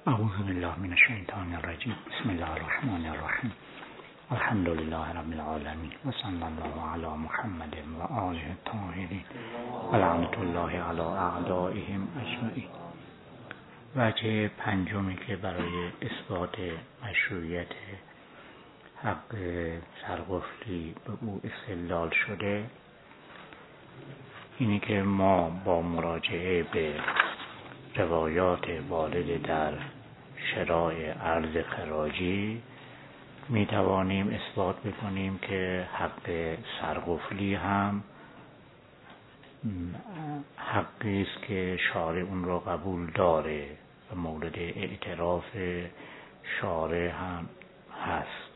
اعوذ بالله من الشیطان الرجیم. بسم الله الرحمن الرحیم. الحمد لله رب العالمین و صلی الله علی محمد و آله الطاهرین و لعنت الله علی اعدائهم اجمعین. وجه پنجمی که برای اثبات مشروعیت حق سرقفلی به او استدلال شده اینی که ما با مراجعه به روایات وارد در شراع ارز خراجی می توانیم اثبات بکنیم که حق سرقفلی هم حقی است که شارع اون را قبول داره و مورد اعتراف شارع هم هست.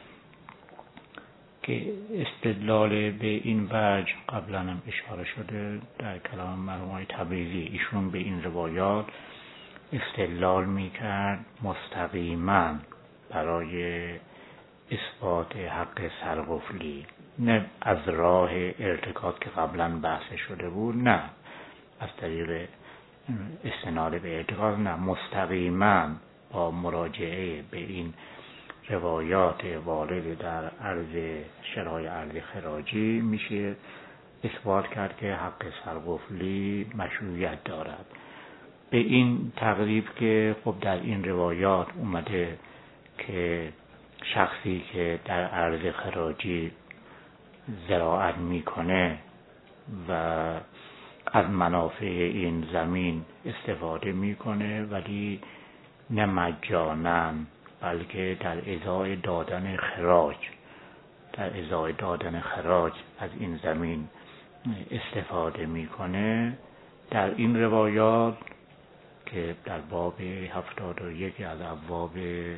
که استدلال به این وجه قبلا هم اشاره شده در کلام مرحوم آقای تبریزی. ایشون به این روایات استدلال میکرد مستقیما برای اثبات حق سرقفلی، نه از راه ارتکاب که قبلا بحث شده بود، نه از طریق استناد به ارتکاب، نه مستقیما با مراجعه به این روایات وارد در عرض شرای ارز خراجی میشه اثبات کرد که حق سرقفلی مشروعیت دارد. به این تقریب که خب در این روایات اومده که شخصی که در ارز خراجی زراعت میکنه و از منافع این زمین استفاده میکنه ولی نه مجانا بلکه در ازای دادن خراج از این زمین استفاده میکنه. در این روایات که در باب 71 از ابواب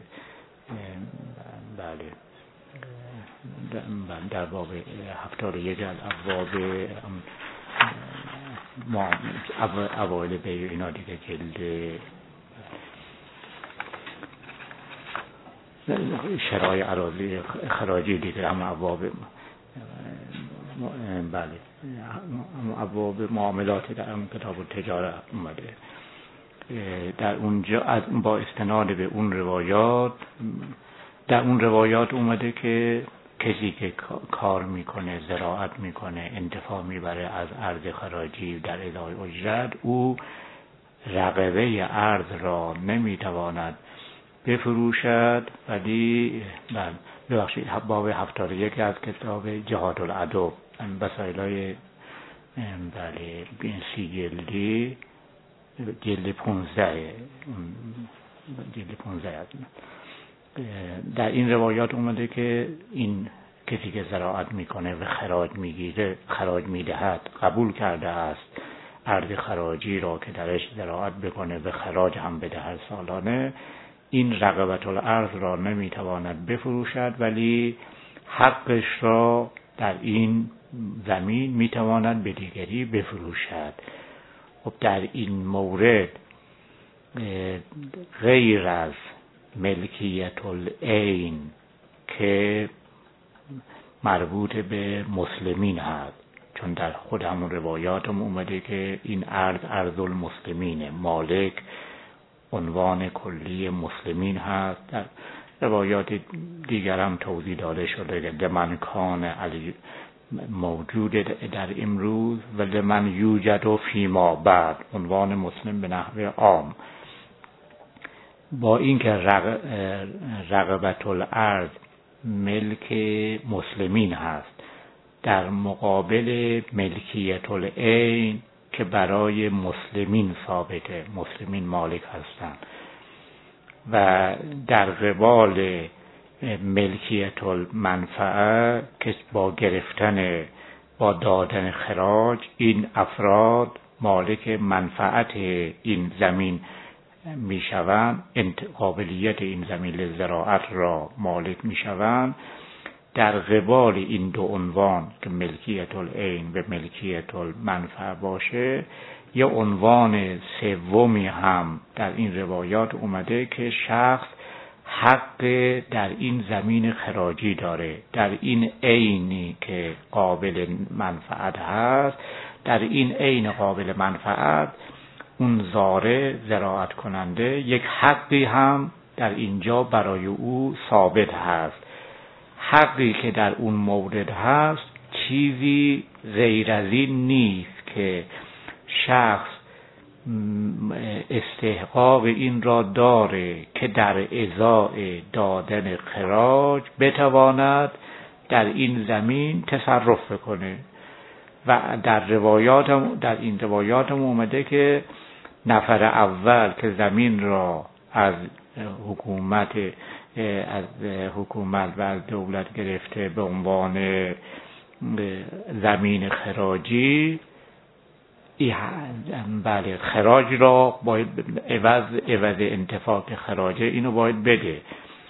در باب 71 از ابواب اوایل بیع اینا دیگه جلد شرای اراضی خراجی دیگه هم ابواب ابواب معاملات در هم کتاب التجاره اومده. در اونجا با استناد به اون روایات در اون روایات اومده که کسی که کار میکنه، زراعت میکنه، انتفاع میبره از ارز خراجی در ادای اجرت، او رقبه ارز را نمیتواند بفروشد ولی ببخشید باب 71 از کتاب جهاد العدو مسائلای این 30 جلدی جلد 15 در این روایات اومده که این کسی که زراعت میکنه و خراج میدهد قبول کرده است ارز خراجی را که درش زراعت بکنه و خراج هم بدهد سالانه، این رقبت الارض را نمیتواند بفروشد ولی حقش را در این زمین میتواند به دیگری بفروشد. خب در این مورد غیر از ملکیت العین که مربوط به مسلمین هست، چون در خود همون روایات هم اومده که این ارض المسلمینه، مالک عنوان کلی مسلمین هست. در روایات دیگر هم توضیح داده شده که لمن کان علی موجود در امروز و لمن یوجد و فیما بعد، عنوان مسلم به نحو عام. با اینکه رقبت الارض ملک مسلمین هست در مقابل ملکیت العین که برای مسلمین ثابته، مسلمین مالک هستند، و در قبال ملکیت المنفعه که با دادن خراج این افراد مالک منفعت این زمین میشوند، قابلیت این زمین لزراعت را مالک میشوند. در قبال این دو عنوان که ملکیت العین و ملکیت المنفعه باشه، یه عنوان سومی هم در این روایات اومده که شخص حق در این زمین خراجی داره، در این عینی که قابل منفعت هست، در این عین قابل منفعت اون زاره زراعت کننده یک حقی هم در اینجا برای او ثابت هست. حقی که در اون مورد هست چیزی غیر از این نیست که شخص استحقاق این را داره که در ازای دادن خراج بتواند در این زمین تصرف بکنه. و در این روایات هم اومده که نفر اول که زمین را از حکومت و از دولت گرفته به عنوان زمین خراجی، بله خراج را باید عوض انتفاع خراجه اینو باید بده.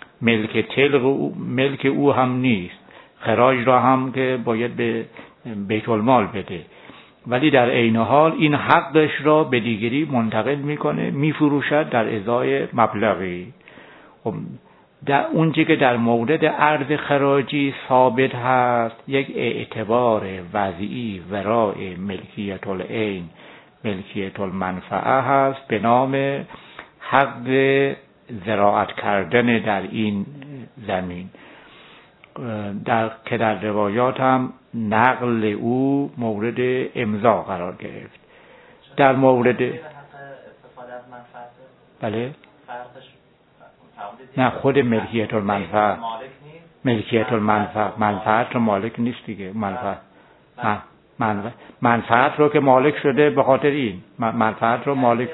ملک او هم نیست، خراج را هم که باید به بیت المال بده، ولی در عین حال این حقش را به دیگری منتقل میکنه، میفروشد در ازای مبلغی. در اونچه که در مورد ارز خراجی ثابت هست یک اعتبار وضعی ورای ملکیت العین، ملکیت المنفعه هست به نام حق زراعت کردن در این زمین، که در روایات هم نقل او مورد امضا قرار گرفت. در مورد بله نه، خود ملکیت المنفعه، ملکیت المنفعه، منفعت رو مالک نیست دیگه. منفعت رو که مالک شده به خاطر این منفعت رو مالک،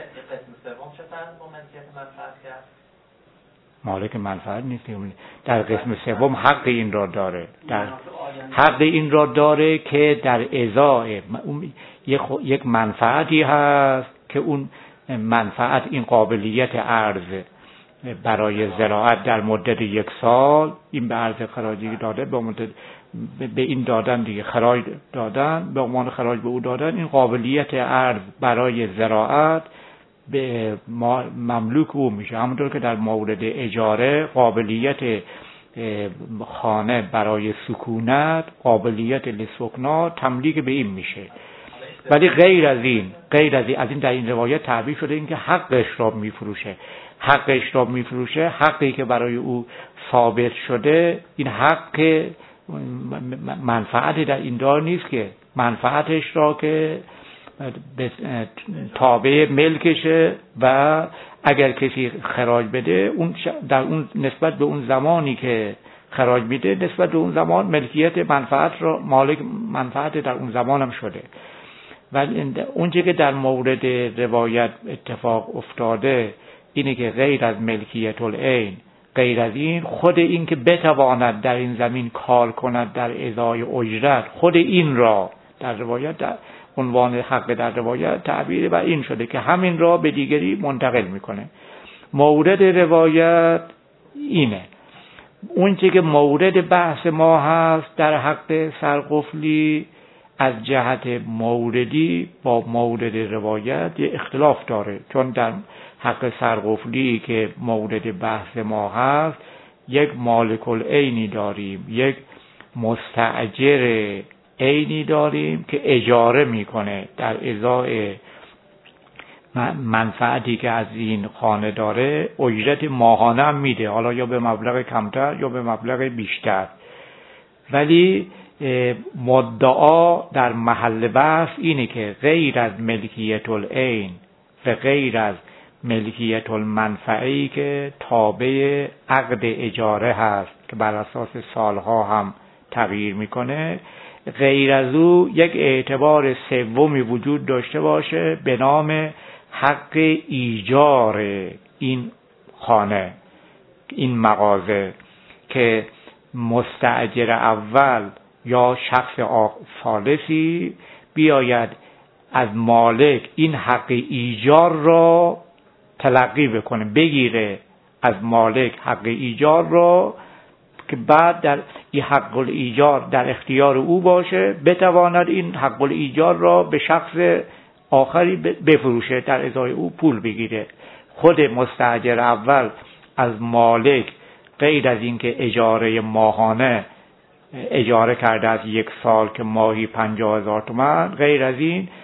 مالک منفعت نیست. در قسم سوم حق این را داره، در حق این را داره که در ازای یک منفعتی هست که اون منفعت این قابلیت ارز برای زراعت در مدت 1 سال این به ارز خراجی داده، به این دادن دیگه، خراج دادن، به عنوان خراج به او دادن، این قابلیت ارز برای زراعت به مملوک او میشه. همونطور که در مورد اجاره قابلیت خانه برای سکونت، قابلیت لسکنا تملیک به این میشه. ولی غیر از این در این روایت تعبیر شده این که حقش را میفروشه. حقی که برای او ثابت شده، این حق منفعت در این دار نیست که منفعتش را که تابع ملکشه و اگر کسی خراج بده در اون نسبت به اون زمانی که خراج میده، نسبت به اون زمان ملکیت منفعت را مالک منفعت در اون زمان هم شده. ولی اونچه که در مورد روایت اتفاق افتاده اینه که غیر از ملکیت العین، غیر از این خود این که بتواند در این زمین کار کند در ازای اجرت، خود این را در روایت در عنوان حق در روایت تعبیر بر این شده که همین را به دیگری منتقل میکنه. مورد روایت اینه. اون چه که مورد بحث ما هست در حق سرقفلی از جهت موردی با مورد روایت یه اختلاف داره، چون در حق سرقفلی که مورد بحث ما هست یک مالک العینی داریم، یک مستأجر عینی داریم که اجاره میکنه در ازای منفعتی که از این خانه داره، اجرت ماهانه هم میده، حالا یا به مبلغ کمتر یا به مبلغ بیشتر. ولی مدعا در محل بحث اینه که غیر از ملکیت العین و غیر از ملکیت المنفعی که تابع عقد اجاره هست که بر اساس سالها هم تغییر میکنه، غیر از او یک اعتبار سومی وجود داشته باشه به نام حق ایجار این خانه، این مغازه، که مستأجر اول یا شخص ثالثی بیاید از مالک این حق ایجار را تلقی بکنه، بگیره از مالک حق ایجار را که بعد در این حق الایجار در اختیار او باشه، بتواند این حق الایجار را به شخص آخری بفروشه، در ازای او پول بگیره. خود مستأجر اول از مالک غیر از این که اجاره ماهانه اجاره کرده از 1 سال که ماهی 50,000 تومان، غیر از این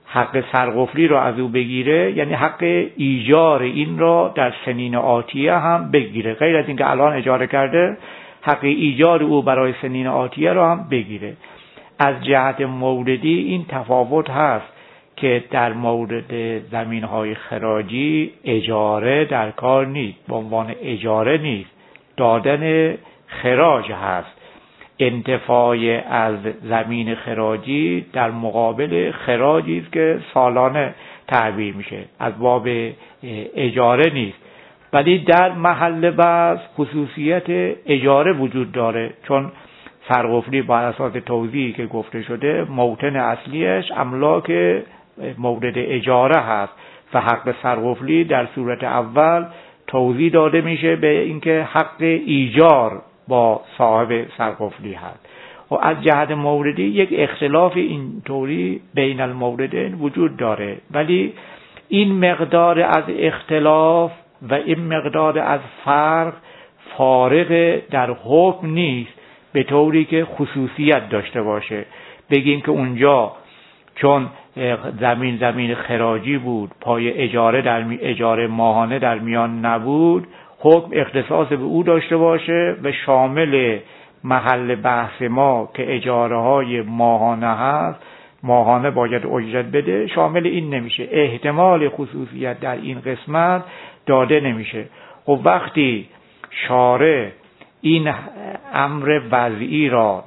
حق سرقفلی را از او بگیره، یعنی حق ایجار این را در سنین آتیه هم بگیره، غیر از اینکه الان اجاره کرده حق ایجار او برای سنین آتیه را هم بگیره. از جهت موردی این تفاوت هست که در مورد زمین‌های خراجی اجاره در کار نیست، به عنوان اجاره نیست، دادن خراج هست. انتفاع از زمین خراجی در مقابل خراجی است که سالانه تعبیر میشه، از باب اجاره نیست. ولی در محل بحث خصوصیت اجاره وجود داره، چون سرقفلی بر اساس توضیحی که گفته شده موطن اصلیش املاک مورد اجاره هست و حق سرقفلی در صورت اول توضیح داده میشه به اینکه حق ایجار با صاحب سرقفلی هست. و از جهت موردی یک اختلاف اینطوری بین الموردین وجود داره، ولی این مقدار از اختلاف و این مقدار از فرق فارق در حکم نیست، به طوری که خصوصیت داشته باشه. بگیم که اونجا چون زمین خراجی بود، پای اجاره ماهانه در میان نبود، حکم اختصاص به او داشته باشه و شامل محل بحث ما که اجاره های ماهانه هست، ماهانه باید اجرت بده، شامل این نمیشه. احتمال خصوصیت در این قسمت داده نمیشه. و وقتی شارع این امر وضعی را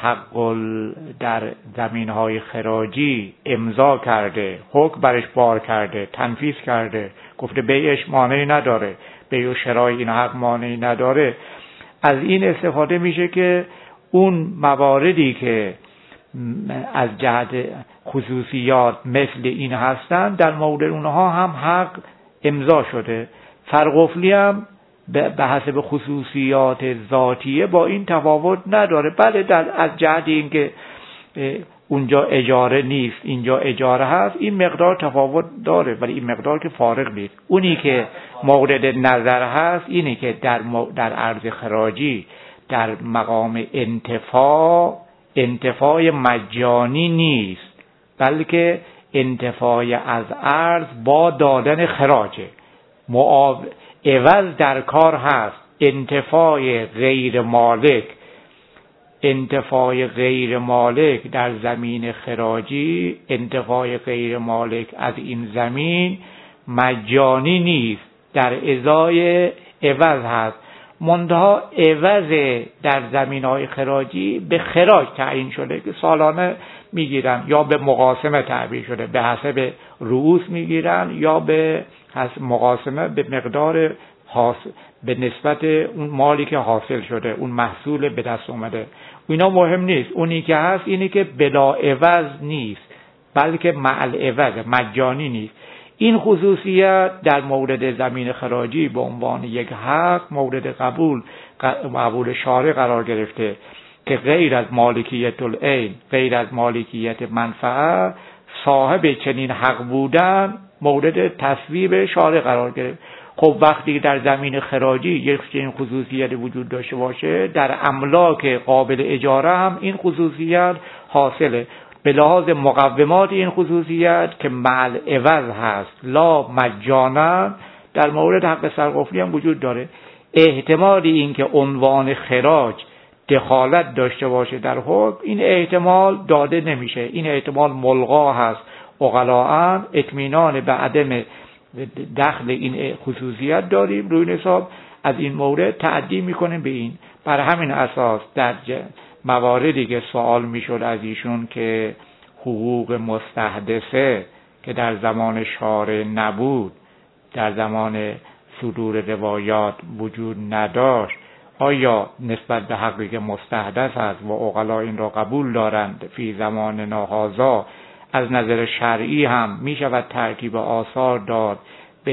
در زمین‌های خراجی امضا کرده، حکم برش بار کرده، تنفیذ کرده، گفته بیعش مانعی نداره، بیع و شرای این حق مانعی نداره، از این استفاده میشه که اون مواردی که از جهت خصوصیات مثل این هستند در مورد اونها هم حق امضا شده. سرقفلی هم به حسب خصوصیات ذاتیه با این تفاوت نداره. بله از جهت اینکه اونجا اجاره نیست اینجا اجاره هست، این مقدار تفاوت داره، ولی این مقدار که فارق نیست. اونی که مورد نظر هست اینه که در عرض خراجی در مقام انتفاع مجانی نیست، بلکه انتفاع از عرض با دادن خراجه. عوض در کار هست. انتفاع غیر مالک در زمین خراجی، انتفاع غیر مالک از این زمین مجانی نیست، در ازای عوض هست. منتها عوض در زمین‌های خراجی به خراج تعیین شده که سالانه میگیرن، یا به مقاسمه تعبیر شده، به حسب رؤوس میگیرن، یا به حسب مقاسمه به مقدار به نسبت اون مالی که حاصل شده، اون محصول به دست اومده. اینا مهم نیست. اونی که هست اینی که بلا عوض نیست، بلکه مع العوض، مجانی نیست. این خصوصیت در مورد زمین خراجی به عنوان یک حق مورد قبول شارع قرار گرفته که غیر از مالکیت العین، غیر از مالکیت منفعه، صاحب چنین حق بودن مورد تصویب شارع قرار گرفت. خب وقتی در زمین خراجی یک چنین خصوصیت وجود داشته باشه، در املاک قابل اجاره هم این خصوصیت حاصله. به لحاظ مقومات این خصوصیت که مع العوض هست لا مجانا، در مورد حق سرقفلی هم وجود داره. احتمالی این که عنوان خراج دخالت داشته باشه در حکم، این احتمال داده نمیشه. این احتمال ملغا هست. عقلاء اطمینان به عدم دخل این خصوصیت داریم، روی حساب از این مورد تعدی میکنیم به این. بر همین اساس در مواردی که سوال میشد از ایشون که حقوق مستحدثه که در زمان شارع نبود، در زمان صدور روایات وجود نداشت، آیا نسبت به حقی که مستحدث است و عقلا این را قبول دارند فی زمان ناهازا از نظر شرعی هم می شود ترتیب آثار داد به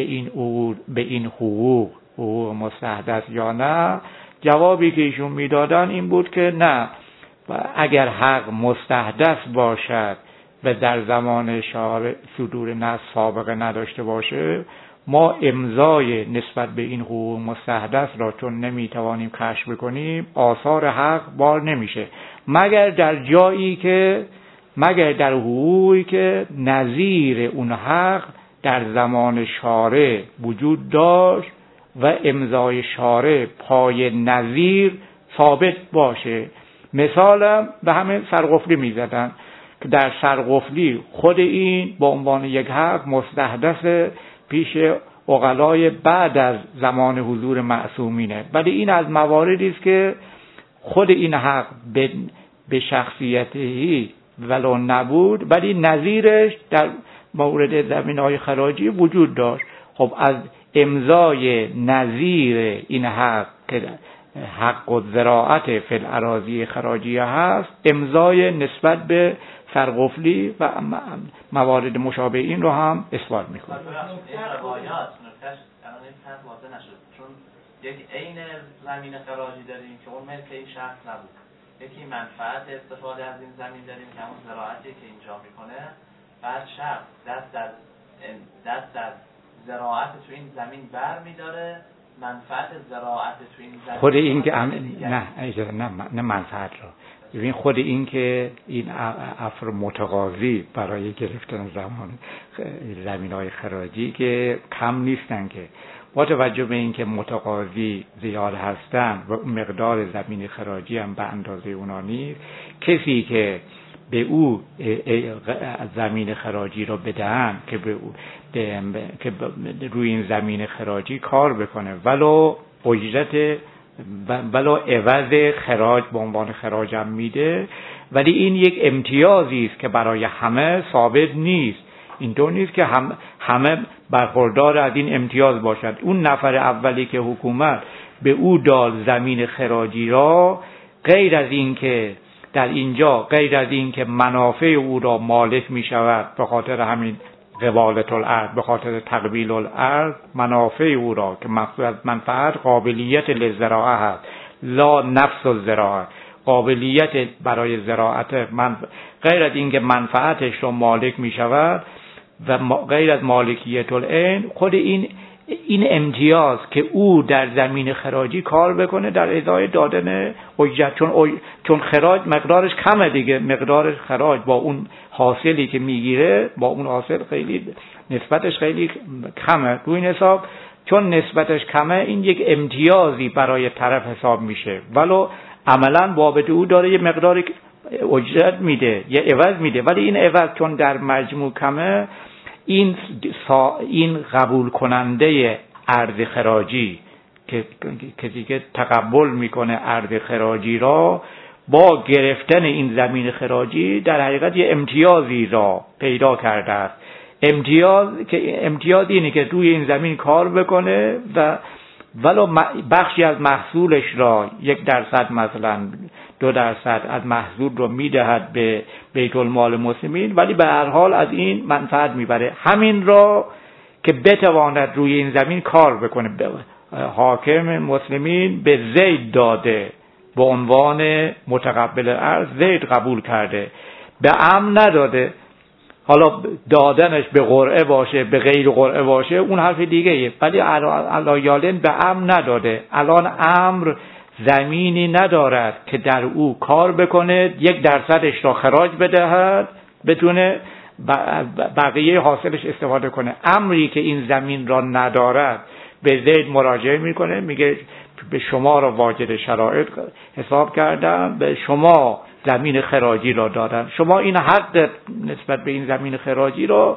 این حقوق مستحدث یا نه؟ جوابی که ایشون میدادن این بود که نه، اگر حق مستحدث باشد و در زمان شارع صدور نص سابقه نداشته باشه، ما امضای نسبت به این حقوق مستحدث را چون نمیتوانیم کشف بکنیم، آثار حق بار نمیشه، مگر در جایی که مگر در حقوقی که نظیر اون حق در زمان شارع وجود داشت و امضای شارع پای نظیر ثابت باشه. مثالم به همه سرقفلی میزدن که در سرقفلی خود این به عنوان یک حق مستحدث پیش عقلای بعد از زمان حضور معصومینه، ولی این از مواردی است که خود این حق به شخصیتی ولو نبود ولی نظیرش در مورد زمینه‌های خراجی وجود داشت. خب از امضای نظیر این حق که حق الزراعت فی الاراضی خراجی هست، امضای نسبت به سرقفلی و موارد مشابه این رو هم اثبات میکنه. این روایات نکتهش الان این فرق واضح نشد، چون یک عین زمین خراجی داریم که اون ملک این شخص نبود، یکی منفعت استفاده از این زمین داریم که همون زراعتی که اینجا میکنه، بعد شخص دست از زراعت تو این زمین بر میداره، منفعت زراعت تو این زمین خود این که نه منفعت رو ببین، خود این که این افر متقاضی برای گرفتن زمین‌های خراجی که کم نیستن، که با توجه به این که متقاضی زیاد هستن و مقدار زمین خراجی هم به اندازه اونا نیست، کسی که به او زمین خراجی رو بدهن که به او که روی این زمین خراجی کار بکنه ولو اجرت ولو عوض خراج به عنوان خراج هم میده، ولی این یک امتیازی است که برای همه ثابت نیست. اینطور نیست که همه برخوردار از این امتیاز باشد. اون نفر اولی که حکومت به او داد زمین خراجی را، غیر از این که در اینجا غیر از این که منافع او را مالک می شود به خاطر همین قبالت الارض، به خاطر تقبیل الارض، منافع او را که مقصود از منفعت قابلیت للزراعه هست لا نفس الزراعه، قابلیت برای زراعت غیر از این که منفعتش را مالک می شود و غیر از مالکیت العین، خود این امتیاز که او در زمین خراجی کار بکنه در ازای دادن اجرت، چون خراج مقدارش کمه دیگه، مقدار خراج با اون حاصلی که میگیره با اون حاصل خیلی نسبتش خیلی کمه، روی این حساب چون نسبتش کمه این یک امتیازی برای طرف حساب میشه، ولو عملا بابت او داره یه مقداری اجرت میده یه عوض میده، ولی این عوض چون در مجموع کمه، این قبول کننده ارض خراجی که کسی که تقبل میکنه ارض خراجی را، با گرفتن این زمین خراجی در حقیقت یه امتیازی را پیدا کرده است. امتیاز اینه که روی این زمین کار بکنه و ولو بخشی از محصولش را 1% مثلا 2% از محصول رو میدهد به بیت المال مسلمین، ولی به هر حال از این منفعت میبره. همین را که بتواند روی این زمین کار بکنه، حاکم مسلمین به زید داده به عنوان متقبل ارض، زید قبول کرده، به امن نداده. حالا دادنش به قرعه باشه به غیر قرعه باشه اون حرف دیگه، ولی علایالن به امن نداده. الان امر زمینی ندارد که در او کار بکنه 1% را خراج بدهد بتونه بقیه حاصلش استفاده کنه. امری که این زمین را ندارد به زید مراجعه میکنه، میگه به شما را واجد شرایط حساب کردم، به شما زمین خراجی را دادن، شما این حق نسبت به این زمین خراجی را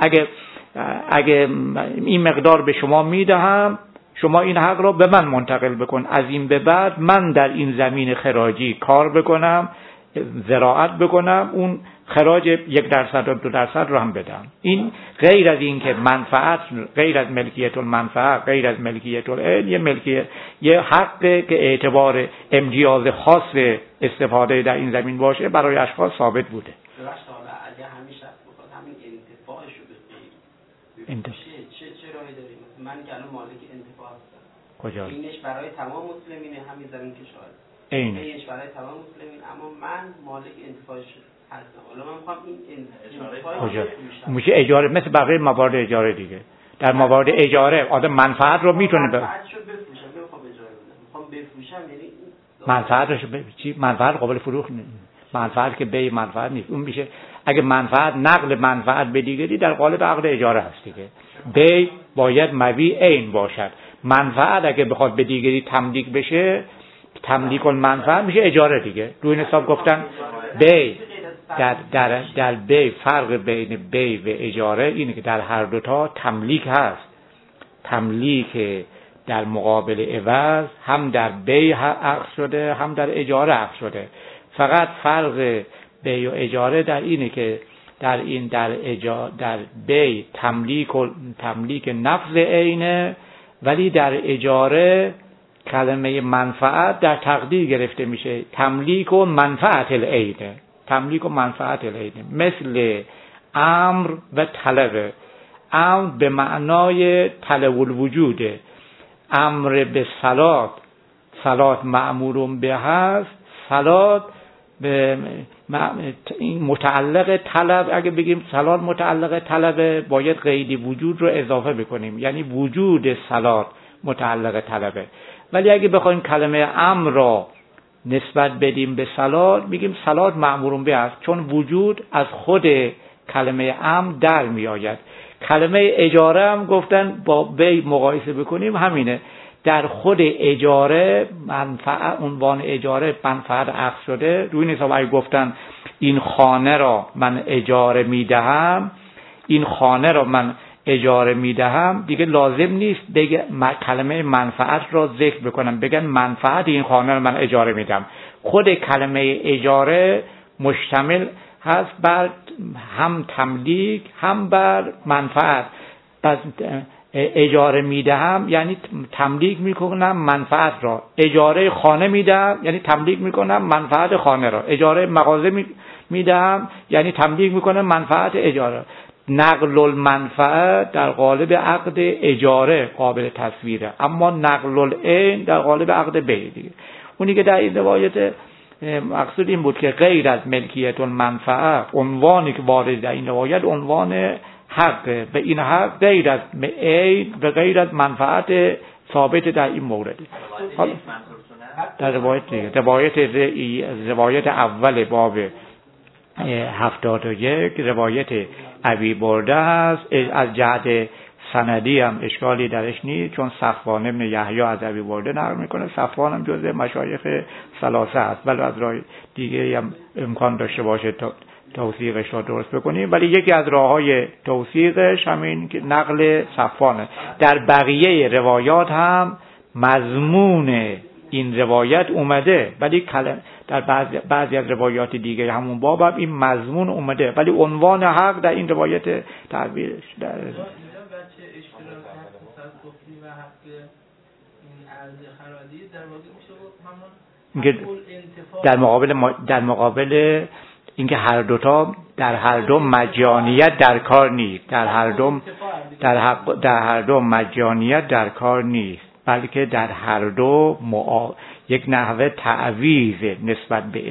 اگه این مقدار به شما میدهم، شما این حق را به من منتقل بکن، از این به بعد من در این زمین خراجی کار بکنم، زراعت بکنم، اون خراج 1% و 2% رو هم بدم. این غیر از این که منفعت، غیر از ملکیت المنفعه، غیر از ملکیت العین، یه حقه که اعتبار امتیاز خاص استفاده در این زمین باشه برای اشخاص ثابت بوده. اگه همیشه بخواد همین انتفاعش رو بگیریم چه راهی داریم؟ من که الان مالک انتفاع هستم، کجا؟ اینش برای تمام مسلمینه، همین زمین که شاهد اینش برای تمام مسلمین، اما من مالک انتفاعش هستم. حالا من میخوام این انتفاع کجا میشه اجاره، مثل بقیه موارد اجاره دیگه. در موارد اجاره آدم منفعت رو میتونه منفعتشو بفروشم، نمیخوام اجاره بدم، میخوام بفروشم، یعنی منفعتش چی؟ منفعت قابل فروخت منفعت که بی منفعت نیست، اون میشه اگه منفعت نقل منفعت به دیگری در قالب عقد اجاره هست دیگه. بی باید مبیع عین باشد. منفعت اگه بخواد به دیگری تملیک بشه، تملیک المنفعت میشه اجاره دیگه. روی این حساب گفتن بی در بی فرق بین بی و اجاره اینه که در هر دوتا تملیک هست. تملیک در مقابل عوض هم در بی عقد شده هم در اجاره عقد شده. فقط فرق بی و اجاره در اینه که در بی تملیک نفذ عینه، ولی در اجاره کلمه منفعت در تقدیر گرفته میشه. تملیک و منفعت العینه، تملیک و منفعت العینه، مثل امر و طلب. امر به معنای طلب الوجوده. امر به صلات مأمورون به هست، صلات به این متعلق طلب. اگه بگیم صلات متعلق طلبه، باید قید وجود رو اضافه بکنیم، یعنی وجود صلات متعلق طلبه. ولی اگه بخوایم کلمه امر را نسبت بدیم به صلات، میگیم صلات مأمورون به است، چون وجود از خود کلمه امر در می آید. کلمه اجاره هم گفتن با بی مقایسه بکنیم همینه. در خود اجاره منفعت، عنوان اجاره منفعت عقد شده. روی این حساب اگه گفتن این خانه را من اجاره میدهم، این خانه را من اجاره میدهم، دیگه لازم نیست بگه کلمه منفعت را ذکر بکنم، بگن منفعت این خانه را من اجاره میدم. خود کلمه اجاره مشتمل هست بر هم تملیک هم بر منفعت. پس اجاره میدهم یعنی تملیک میکنم منفعت را. اجاره خانه میدم یعنی تملیک میکنم منفعت خانه را. اجاره مغازه میدم یعنی تملیک میکنم منفعت اجاره. نقل المنفعت در قالب عقد اجاره قابل تصویره، اما نقل العین در قالب عقد بی دیگه. اونی که در این روایت مقصود این بود که غیر از ملکیت المنفعه، عنوانی که وارد در این روایت عنوان حق، به این حق غیر از عین و غیر از منفعت ثابت در این مورد. در روایت دیگه، روایت اول باب 71 روایت ابی برده است. از جهت سندی هم اشکالی درش نیست، چون صفوان ابن یحیی از ابی برده نقل میکنه. صفوان هم جزء مشایخ ثلاثه است، ولی از راه دیگه هم امکان داشته باشه توثیقش را درست بکنیم، ولی یکی از راههای توثیقش همین که نقل صفوانه. در بقیه روایات هم مضمون این روایت اومده، ولی در بعضی از روایات دیگه همون باب هم این مضمون اومده، ولی عنوان حق در این روایت تعبیرش در در مقابل اینکه هر دوتا در هر دو مجانیت در کار نیست، در هر دو مجانیت در کار نیست، بلکه در هر دو یک نحوه تعویض نسبت به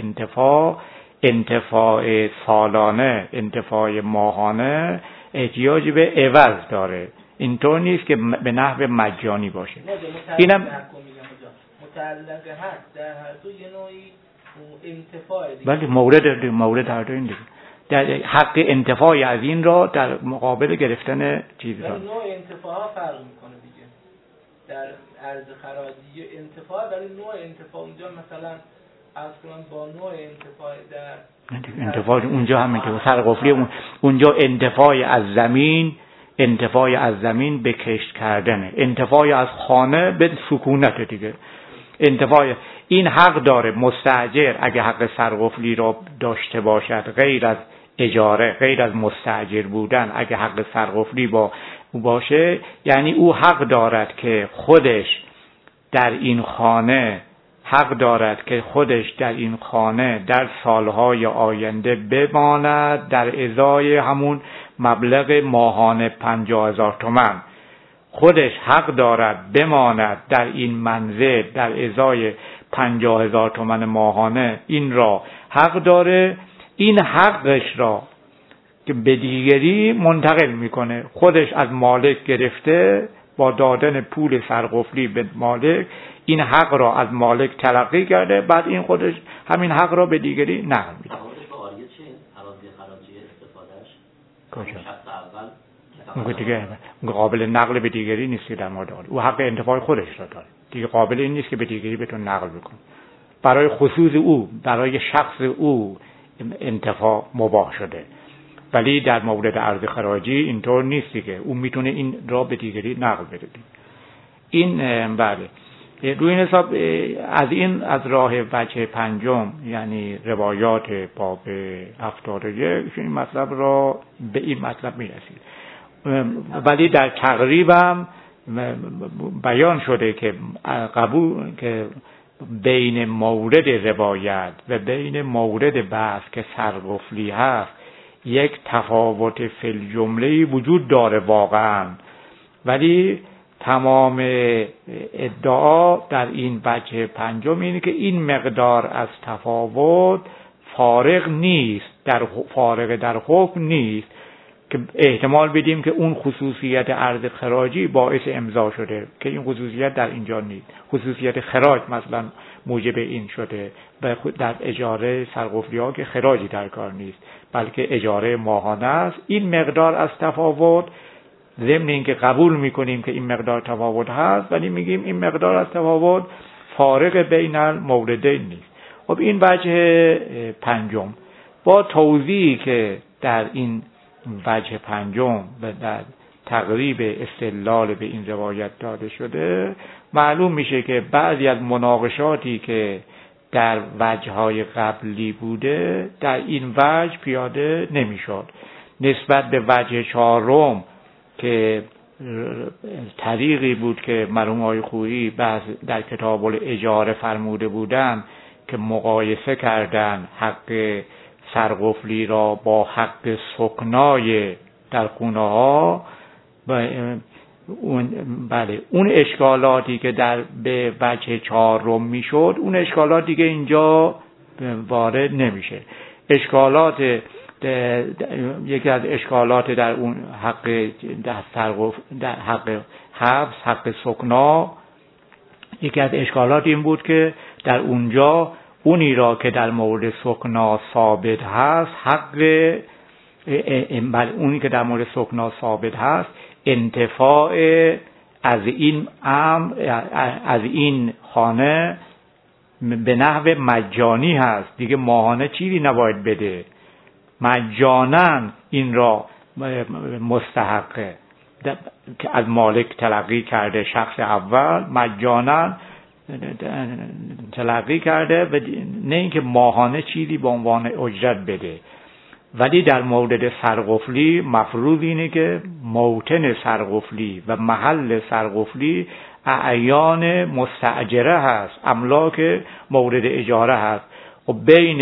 انتفاع سالانه، انتفاع ماهانه احتیاج به عوض داره. اینطور نیست که به نحو مجانی باشه. اینم متعلق هست در هر دو یه نوعی انتفاع دیگه. ولی مورد هر دو این دیگه. در حق انتفاع از این را در مقابل گرفتن چیز را. ولی نوع انتفاع فرق میکنه دیگه. در ارز خراجی انتفاع، ولی نوع انتفاع اونجا مثلا اصلا با نوع انتفاع در انتفاع اونجا همین که سرقفلی اونجا انتفاع از زمین به کشت کردنه، انتفاع از خانه به سکونت دیگه. انتفاع این حق داره مستاجر اگه حق سرقفلی را داشته باشد، غیر از اجاره، غیر از مستاجر بودن، اگه حق سرقفلی با او باشه، یعنی او حق دارد که خودش در این خانه در سالهای آینده بماند در ازای همون مبلغ ماهانه 50,000 تومان. خودش حق دارد بماند در این منزل در ازای 50,000 تومان ماهانه. این را حق داره. این حقش را که به دیگری منتقل میکنه، خودش از مالک گرفته با دادن پول سرقفلی به مالک این حق را از مالک تلقی کرده، بعد این خودش همین حق را به دیگری نقل میده. کجا؟ اون دیگه قابل نقل به دیگری نیست در مورد آن. او حق انتفاع خودش را داره دیگه، قابل این نیست که به دیگری بتون نقل بکنه. برای خصوص او، برای شخص او انتفاع مباح شده، ولی در مورد ارز خراجی اینطور نیست دیگه، او میتونه این را به دیگری نقل بده. این بله روی این حساب از راه وجه پنجم یعنی روایات باب 71 این مطلب را به این مطلب میرسید، ولی در تقریبم بیان شده که قبول که بین مورد روایت و بین مورد بحث که سرقفلی هست یک تفاوت فی الجمله وجود داره واقعا، ولی تمام ادعا در این وجه پنجم اینه که این مقدار از تفاوت فارغ نیست، فارغ در حکم نیست که احتمال بدیم که اون خصوصیت ارز خراجی باعث امضا شده که این خصوصیت در اینجا نیست. خصوصیت خراج مثلا موجب این شده در اجاره سرقفلی ها که خراجی در کار نیست بلکه اجاره ماهانه است. این مقدار از تفاوت ضمن اینکه قبول میکنیم که این مقدار تفاوت هست، ولی میگیم این مقدار از تفاوت فارق بین الموردین نیست. خب این وجه پنجم با توضیحی که در این وجه پنجم و در تقریب استدلال به این روایت داده شده معلوم میشه که بعضی از مناقشاتی که در وجه‌های قبلی بوده در این وجه پیاده نمیشد. نسبت به وجه چهارم که طریقی بود که مرحوم آقای خویی در کتاب الاجاره فرموده بودند که مقایسه کردن حق سرقفلی را با حق سکنای در خونه ها، اون اشکالاتی که به وجه چهارم میشد اون اشکالات دیگه اینجا وارد نمیشه. اشکالات یکی از اشکالات در اون حق در حق حبس، حق سکنا، یکی از اشکالات این بود که در اونجا اونی را که در مورد سکنا ثابت هست اونی که در مورد سکنا ثابت هست انتفاع از این از این خانه به نحو مجانی هست دیگه، ماهانه چیزی نباید بده، مجانا این را مستحقه که از مالک تلقی کرده، شخص اول مجانا تلقی کرده و نه اینکه ماهانه چیزی به عنوان اجرت بده. ولی در مورد سرقفلی مفروض اینه که موطن سرقفلی و محل سرقفلی اعیان مستاجره هست، املاک مورد اجاره هست و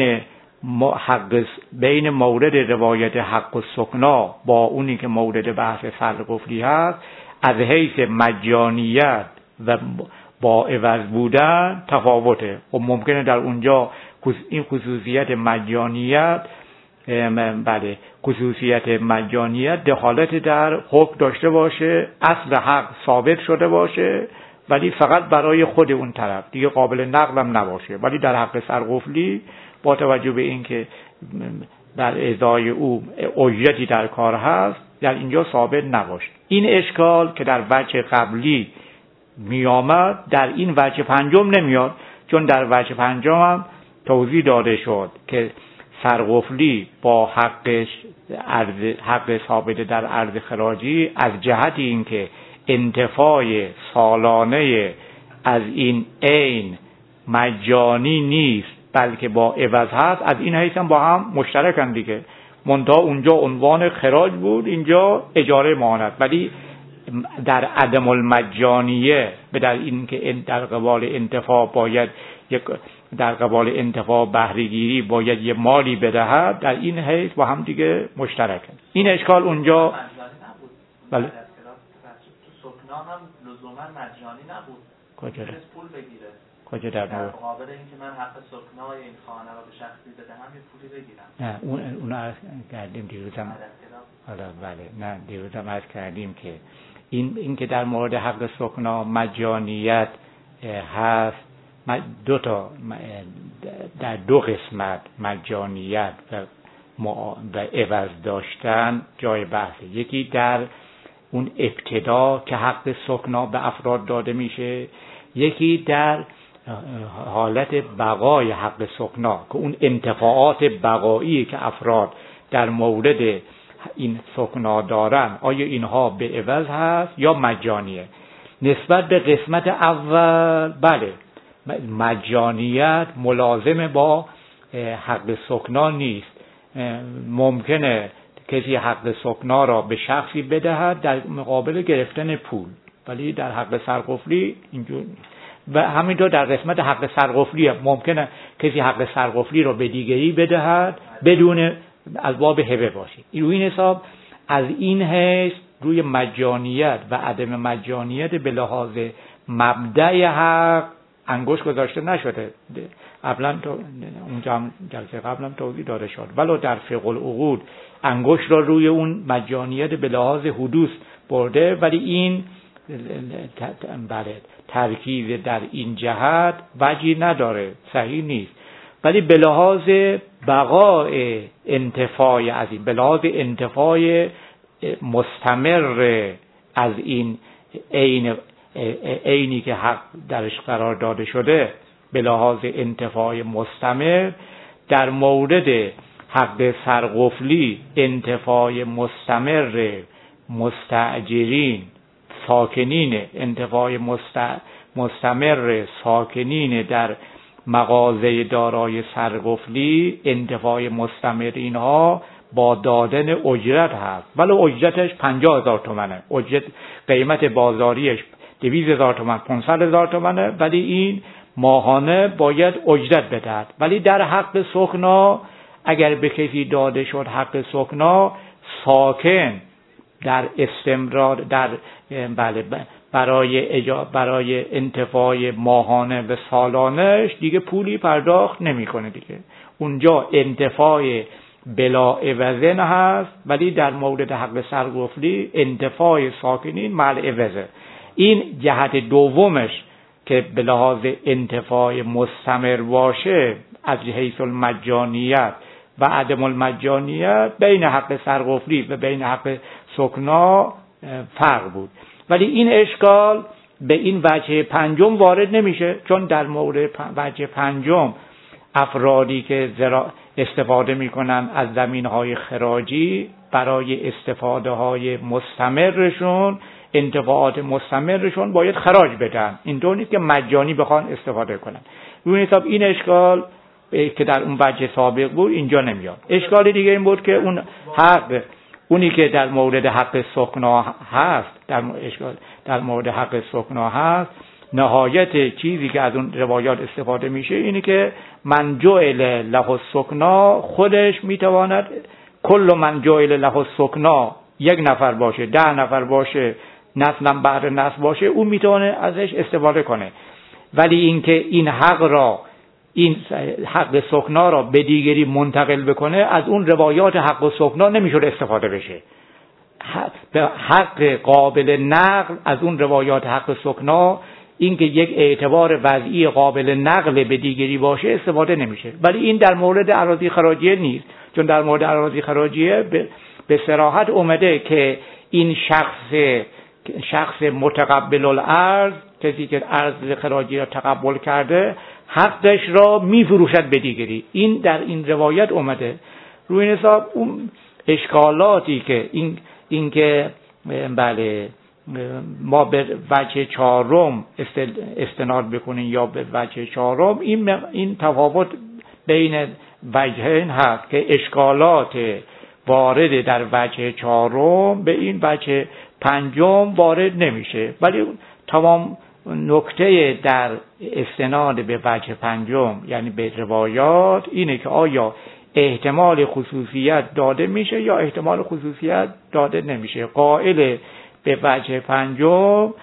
بین مورد روایت حق السکنا با اونی که مورد بحث سرقفلی هست از حیث مجانیت و با عوض بودن تفاوته و ممکنه در اونجا این خصوصیت مجانیت دخالت در حکم داشته باشه، اصل حق ثابت شده باشه ولی فقط برای خود اون طرف دیگه قابل نقل هم نباشه، ولی در حق سرقفلی با توجه به اینکه در ازای او اجرتی در کار هست در اینجا ثابت نباشه. این اشکال که در وجه قبلی می آمد در این وجه پنجم نمیاد، چون در وجه پنجم هم توضیح داده شد که سرقفلی با حق ثابت در ارز خراجی از جهت اینکه انتفاع سالانه از این عین مجانی نیست بلکه با عوض هست، از این حیث هم با هم مشترکن دیگه، منتها اونجا عنوان خراج بود اینجا اجاره ماهانه، ولی در عدم المجانیه به در این که در قبال انتفاع باید در قبال انتفاع بهره‌گیری باید یه مالی بدهد، در این حیث با هم دیگه مشترکن. این اشکال اونجا بله تو سکنا هم لزوما مجانی نبود، کجا پول بگیره، کجا در مقابل اینکه من حق سکنای این خانه رو به شخصی بدهم یه پولی بگیرم. نه اون عرض کردیم دیروزم. حالا بله نه دیروزم عرض کردیم که این که در مورد حق سکنا مجانیت هست، در دو قسمت مجانیت و عوض داشتن جای بحثه. یکی در اون ابتدا که حق سکنا به افراد داده میشه، یکی در حالت بقای حق سکنا که اون انتفاعات بقایی که افراد در مورد این سکنا دارن، آیا اینها به عوض هست یا مجانیه؟ نسبت به قسمت اول بله، مجانیت ملازم با حق سکنا نیست. ممکنه کسی حق سکنا را به شخصی بدهد در مقابل گرفتن پول، ولی در حق سرقفلی اینجور نیست. و همینطور در قسمت حق سرقفلی ممکنه کسی حق سرقفلی را به دیگری بدهد بدون از باب هبه باشه. روی این حساب از این حیث روی مجانیت و عدم مجانیت به لحاظ مبدأ حق انگشت گذاشته نشده. قبلا اونجا جلسه قبلا توضیح داده شد، ولی در فقه العقود انگشت را روی اون مجانیت به لحاظ حدوث برده، ولی این بله ترکیز در این جهت وجهی نداره، صحیح نیست. ولی به لحاظ بقای انتفاع از این، به لحاظ انتفاع مستمر از این عینی که حق درش قرار داده شده، به لحاظ انتفاع مستمر در مورد حق سرقفلی انتفاع مستمر مستأجرین ساکنین، انتفاع مستمر ساکنین در مغازه دارای سرقفلی، انتفاع مستمر اینها با دادن اجرت هست، ولی اجرتش 50,000 تومنه، اجرت قیمت بازاریش 200,000 تومن 500,000 تومنه، ولی این ماهانه باید اجرت بدهد. ولی در حق سکنا اگر به کسی داده شد حق سکنا، ساکن در استمرار در برای انتفاع ماهانه و سالانش دیگه پولی پرداخت نمیکنه دیگه. اونجا انتفاع بلا عوضن هست، ولی در مورد حق سرقفلی انتفاع ساکنین مع عوضه. این جهت دومش که به لحاظ انتفاع مستمر باشه از حیث المجانیت و عدم المجانیت بین حق سرقفلی و بین حق سکنا فرق بود. ولی این اشکال به این وجه پنجم وارد نمیشه، چون در مورد وجه پنجم افرادی که استفاده میکنن از زمینهای خراجی برای استفاده های مستمرشون، انتفاعات مستمرشون باید خراج بدن، اینطور نیست که مجانی بخوان استفاده کنن. روی حساب این اشکال که در اون وجه سابق بود اینجا نمیاد. اشکال دیگه این بود که اون حق، اونی که در مورد حق سکنا هست، در مورد حق سکنا هست، نهایت چیزی که از اون روایات استفاده میشه اینه که من جعل له السکنا، خودش میتواند کل من جعل له السکنا، 1 نفر باشه 10 نفر باشه، نسلا بعد نسل باشه، اون میتونه ازش استفاده کنه. ولی اینکه این حق سکنا را به دیگری منتقل بکنه، از اون روایات حق سکنا نمیشه استفاده بشه. حق قابل نقل از اون روایات حق سکنا، اینکه یک اعتبار وضعی قابل نقل به دیگری باشه استفاده نمیشه. ولی این در مورد اراضی خراجیه نیست، چون در مورد اراضی خراجیه به صراحت اومده که این شخص متقبل الارض، کسی که ارز خراجی را تقبل کرده، حقش را میفروشد به دیگری. این در این روایت اومده. روی این حساب اون اشکالاتی که این که بله ما به وجه چهارم استناد بکنیم یا به وجه چهارم، این تفاوت بین وجهین هست که اشکالات وارد در وجه چهارم به این وجه پنجم وارد نمیشه. ولی تمام نکته در استناد به وجه پنجم، یعنی به روایات، اینه که آیا احتمال خصوصیت داده میشه یا احتمال خصوصیت داده نمیشه. قائل به وجه پنجم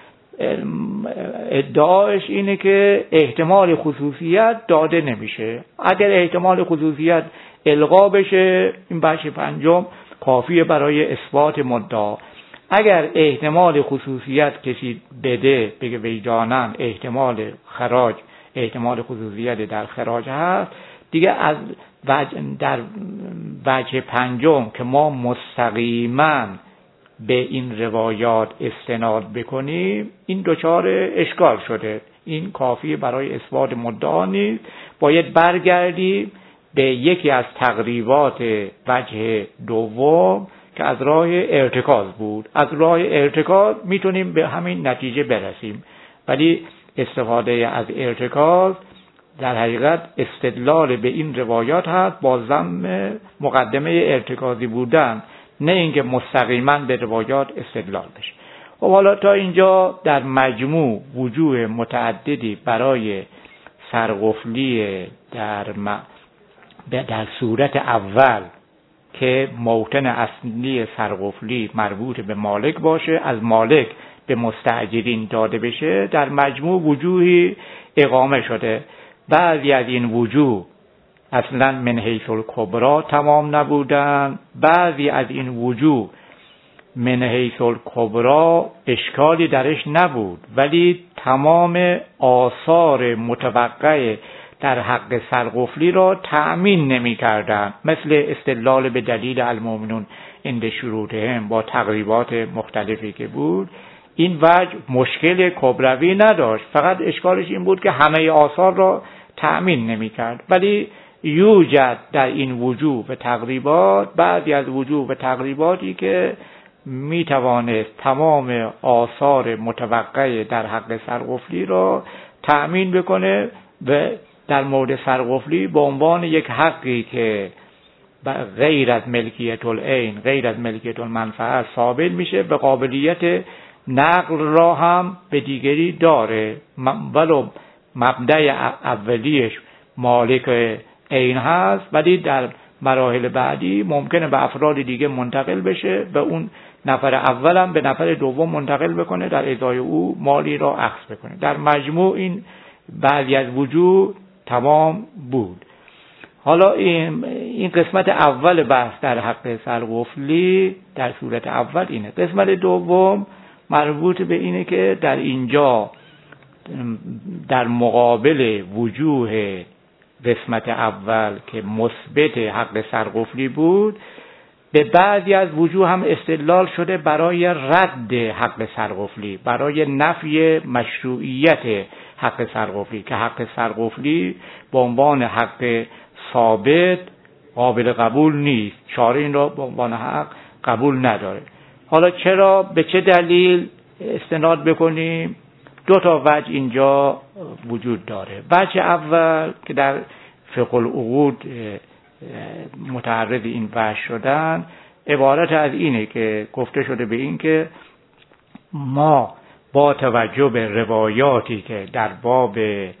ادعاش اینه که احتمال خصوصیت داده نمیشه. اگر احتمال خصوصیت الغا بشه، این وجه پنجم کافیه برای اثبات مدعا. اگر احتمال خصوصیت کسی بده، بگه ویجانن احتمال خراج، احتمال خصوصیت در خراج هست، دیگه از در وجه پنجم که ما مستقیما به این روایات استناد بکنیم، این دچار اشکال شده. این کافی برای اثبات مدعا نیست، باید برگردیم به یکی از تقریبات وجه دوم که از راه ارتکاز بود. از راه ارتکاز میتونیم به همین نتیجه برسیم، ولی استفاده از ارتکاز در حقیقت استدلال به این روایات هست با ضم مقدمه ارتکازی بودن، نه اینکه مستقیما به روایات استدلال بشه. خب حالا تا اینجا در مجموع وجوه متعددی برای سرقفلی در صورت اول که موطن اصلی سرقفلی مربوط به مالک باشه، از مالک به مستأجرین داده بشه، در مجموع وجوهی اقامه شده. بعضی از این وجوه اصلا من حیث الکبری تمام نبودن، بعضی از این وجوه من حیث الکبری اشکالی درش نبود، ولی تمام آثار متوقع در حق سرقفلی را تأمین نمی کردن، مثل استدلال به دلیل المؤمنون عند شروطهم با تقریبات مختلفی که بود. این وجه مشکل کبروی نداشت، فقط اشکالش این بود که همه آثار را تأمین نمی کرد. ولی یوجد در این وجوه و تقریبات بعضی از وجوه و تقریباتی که می توانست تمام آثار متوقع در حق سرقفلی را تأمین بکنه و در مورد سرقفلی به عنوان یک حقی که غیر از ملکیت العین، غیر از ملکیت المنفعه ثابت میشه، به قابلیت نقل را هم به دیگری داره، ولو مبدأ اولیش مالک عین هست، ولی در مراحل بعدی ممکنه به افراد دیگه منتقل بشه، به اون نفر اولم به نفر دوم منتقل بکنه، در ازای او مالی را اخذ بکنه. در مجموع این بعضی از وجوه تمام بود. حالا این قسمت اول بحث در حق سرقفلی در صورت اول اینه. قسمت دوم مربوط به اینه که در اینجا در مقابل وجوه قسمت اول که مثبت حق سرقفلی بود، به بعضی از وجوه هم استدلال شده برای رد حق سرقفلی، برای نفی مشروعیت حق سرقفلی، که حق سرقفلی به عنوان حق ثابت قابل قبول نیست، شارع این را به عنوان حق قبول نداره. حالا چرا، به چه دلیل استناد بکنیم؟ دو تا وجه اینجا وجود داره. وجه اول که در فقه العقود متعرض این وجه شدن، عبارت از اینه که گفته شده به این که ما با توجه به روایاتی که در باب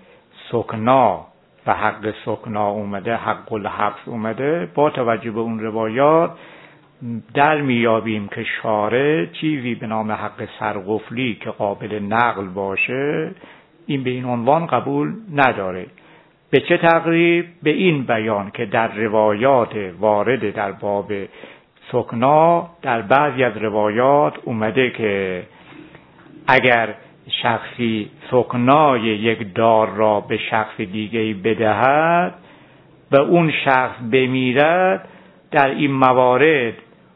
سکنا و حق سکنا اومده، حق الحبس اومده، با توجه به اون روایات در میابیم که شارع چیزی به نام حق سرقفلی که قابل نقل باشه این به این عنوان قبول نداره. به چه تقریب؟ به این بیان که در روایات وارد در باب سکنا در بعضی از روایات اومده که اگر شخصی سکنای یک دار را به شخص دیگری بدهد و اون شخص بمیرد، در این موارد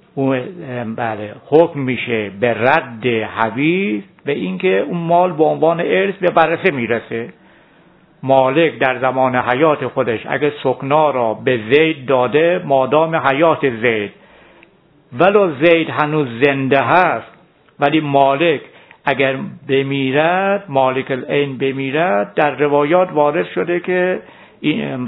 حکم میشه به رد حویز، به اینکه اون مال به عنوان ارث به ورثه میرسه. مالک در زمان حیات خودش اگه سکنا را به زید داده، مادام حیات زید، ولو زید هنوز زنده هست، ولی مالک اگر بمیرد، مالک العین بمیرد، در روایات وارد شده که این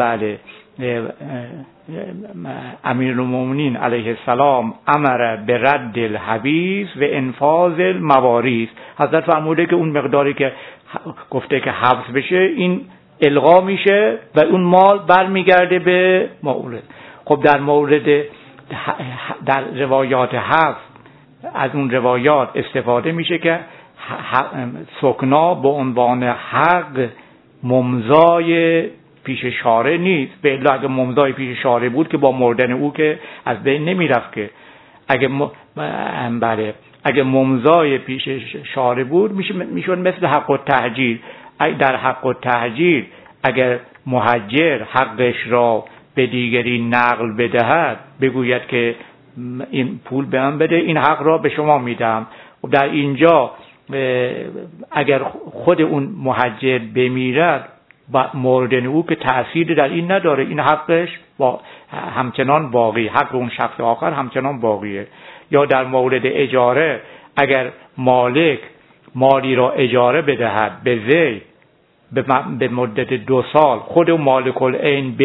امیرالمومنین علیه السلام امر به رد الحویز و انفاذ المواریث. حضرت فرموده که اون مقداری که گفته که حبس بشه این الغا میشه و اون مال برمیگرده به مورد. خب در مورد در روایات حبس از اون روایات استفاده میشه که سکنا به عنوان حق ممضای پیش شارع نیست. به الا اگه ممضای پیش شارع بود که با مردن او که از بین نمیرفت، که اگه ممضای پیش شارع بود میشون مثل حق التهجیر. در حق التهجیر اگر مهجر حقش را به دیگری نقل بدهد، بگوید که این پول به من بده، این حق را به شما میدم. و در اینجا اگر خود اون مهجر بمیرد مورد او که تأثیر در این نداره، این حقش همچنان باقی، حق اون شخص آخر همچنان باقیه. یا در مورد اجاره اگر مالک مالی را اجاره بدهد به وی به مدت 2 سال، خود مالک العین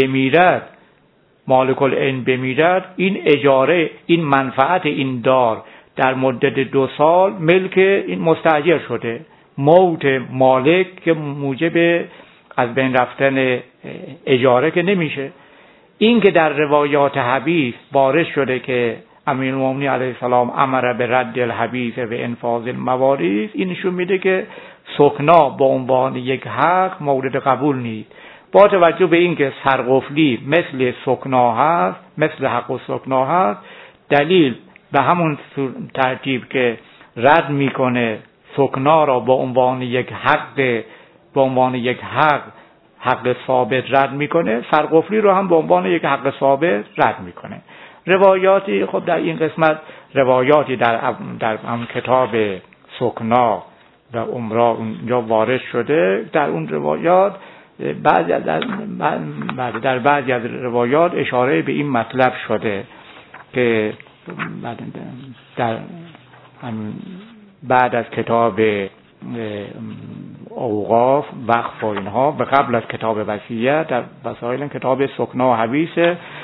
بمیرد، این اجاره، این منفعت این دار در مدت 2 سال ملک این مستاجر شده. موت مالک که موجب از بین رفتن اجاره که نمیشه. این که در روایات حدیث وارد شده که امیرالمومنین علیه السلام امر به رد الحدیث و انفاذ المواریث، این نشون میده که سکنا به عنوان یک حق مورد قبول نیست. با توجه به اینکه سرقفلی مثل سکنا هست، مثل حق و سکنا هست، دلیل به همون ترتیب که رد میکنه سکنا را به عنوان یک حق ثابت رد میکنه، سرقفلی رو هم به عنوان یک حق ثابت رد میکنه. روایاتی خب در این قسمت روایاتی در هم کتاب سکنا و عمره اونجا وارد شده. در اون روایات در بعضی از روایات اشاره به این مطلب شده که بعد از کتاب اوقاف وقف و اینها و قبل از کتاب وصیت در وسایل کتاب سکنا و حدیث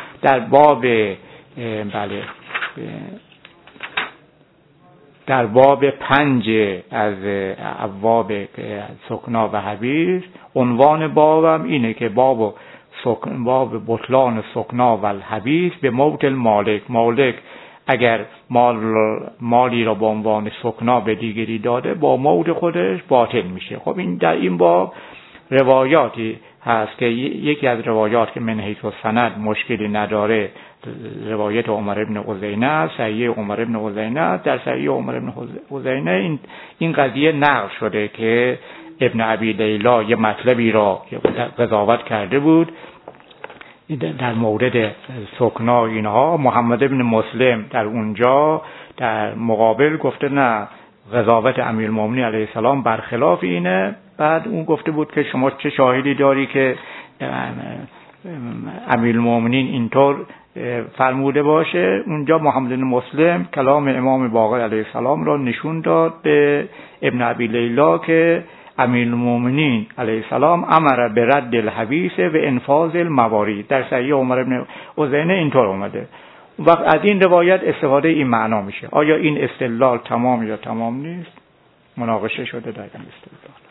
در باب 5 از ابواب سکنا و حدیث عنوان بابم اینه که باب بطلان سکنا و الحدیث به موت المالک. مالک اگر مالی را به عنوان سکنا به دیگری داده با موت خودش باطل میشه. خب این در این باب روایاتی هست که یکی از روایات که من حیث السند مشکلی نداره روایت عمر ابن عزینه، صحیح عمر ابن عزینه. در صحیح عمر ابن عزینه این قضیه نقل شده که ابن ابی لیلا یه مطلبی را قضاوت کرده بود در مورد سکنا اینها. محمد ابن مسلم در اونجا در مقابل گفته نه، قضاوت امیرالمومنین علیه السلام برخلاف اینه. بعد اون گفته بود که شما چه شاهدی داری که امیرالمومنین اینطور فرموده باشه؟ اونجا محمد بن مسلم کلام امام باقر علیه السلام را نشون داد به ابن ابی لیلا که امیرالمومنین علیه السلام امر به رد الحدیث و انفاذ المواریث. در صحیح عمر بن عزینه اینطور اومده. وقت از این روایت استفاده این معنا میشه. آیا این استدلال تمام یا تمام نیست؟ مناقشه شده در این استدلال.